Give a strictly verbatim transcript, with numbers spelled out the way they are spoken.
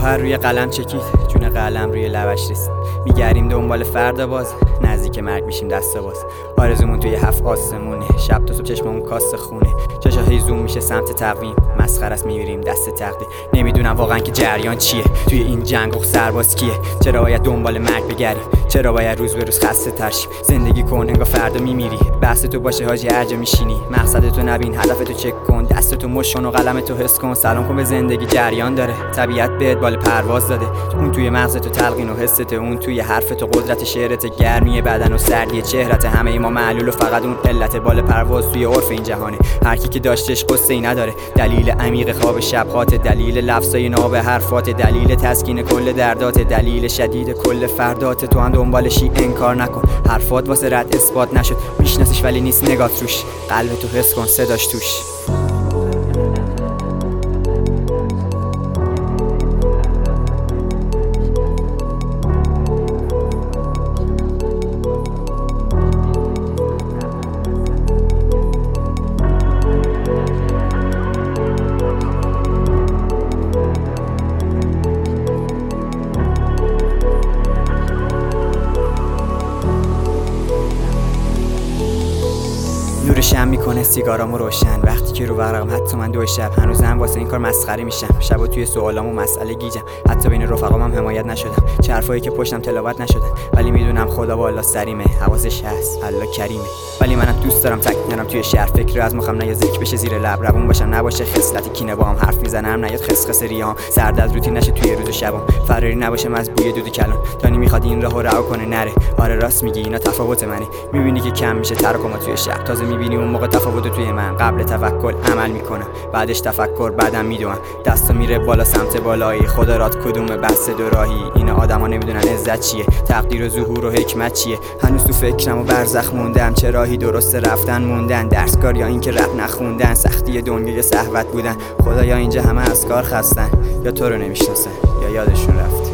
گوهر روی قلم چکید، جون قلم روی لبش رسید. میگردیم دنبال فردا باز، نزدیک مرگ میشیم دست باز. آرزومون توی هفت آسمونه، شب تا صبح چشممون کاست خونه. چشا هیزوم میشه سمت تقویم، مسخره است میبریم دست تقدیر. نمیدونم واقعا که جریان چیه توی این جنگ و سرباز کیه. چرا باید دنبال مرگ بگردیم، چرا باید روز به روز خسته تر شیم. زندگی کن انگار فردا میمیری، بحث تو باشه حاجی هر جا میشینی. مقصد تو نبین، هدف تو چک کن، دست تو مشون و قلم تو حس کن. سلام کن به زندگی، جریان داره، طبیعت بهت بال پرواز داده. اون توی مغز تو تلقین و حست، اون توی حرف تو قدرت شعرت، گرمی بدن و سردی چهرت. همه ما معلول و فقط اون علت بال پرواز توی عرف این جهانه. هر کی که داشتش قصه ای نداره، دلیل عمیق خواب شب‌هات، دلیل لفظای ناب حرفات، دلیل تسکین کل دردات، دلیل شدید کل فردات. تو هم دنبالشی انکار نکن، حرفات واسه رد اثبات نشد. میشناسیش ولی نیست نگات روش، قلب تو حس کن صداش توش. نور شم میکنه سیگارامو روشن، وقتی که رو ورقم حتی من دو شب. هنوزم واسه این کار مسخره میشم، شبا توی سوالامو مسئله گیجم. حتی بین رفقام هم حمایت نشدم، چه حرفایی که پشتم تلاوت نشدن. ولی میدونم خدا بالا سریمه، حواسش هست، الله کریمه. ولی منم دوست دارم تک نرم توی شهر، فکر از مخم نیاد ذکر بشه زیر لب. روون باشم نباشه خصلت کینه، با هم حرف میزنم نیاد خسخس ریام. سرد از روتین نشه توی روز و شبام، فراری نباشم از بوی دود کلان. دانی میخواد این راهو رها کنه نره، آره راست میگی اینا تفاوت منه. میبینی که کم میشه تراکمات توی شب، تازه میبینی اون موقع تفاوت توی من. قبل توکل عمل میکنم، بعدش تفکر، بعدم میدونم دستا میره بالا سمت بالایی. خدا رات کدومه بحث دو راهی، این آدما نمیدونن عزت چیه، تقدیر و ظهور و حکمت چیه. هنوز تو فکرم و برزخ موندم، چه راهی درسته رفتن موندن. درسکار یا این که رپ نخوندن، سختی دنیای شهوت بودن. خدایا اینجا همه از کار خستن، یا تو رو نمیشناسن یا یادشون رفت.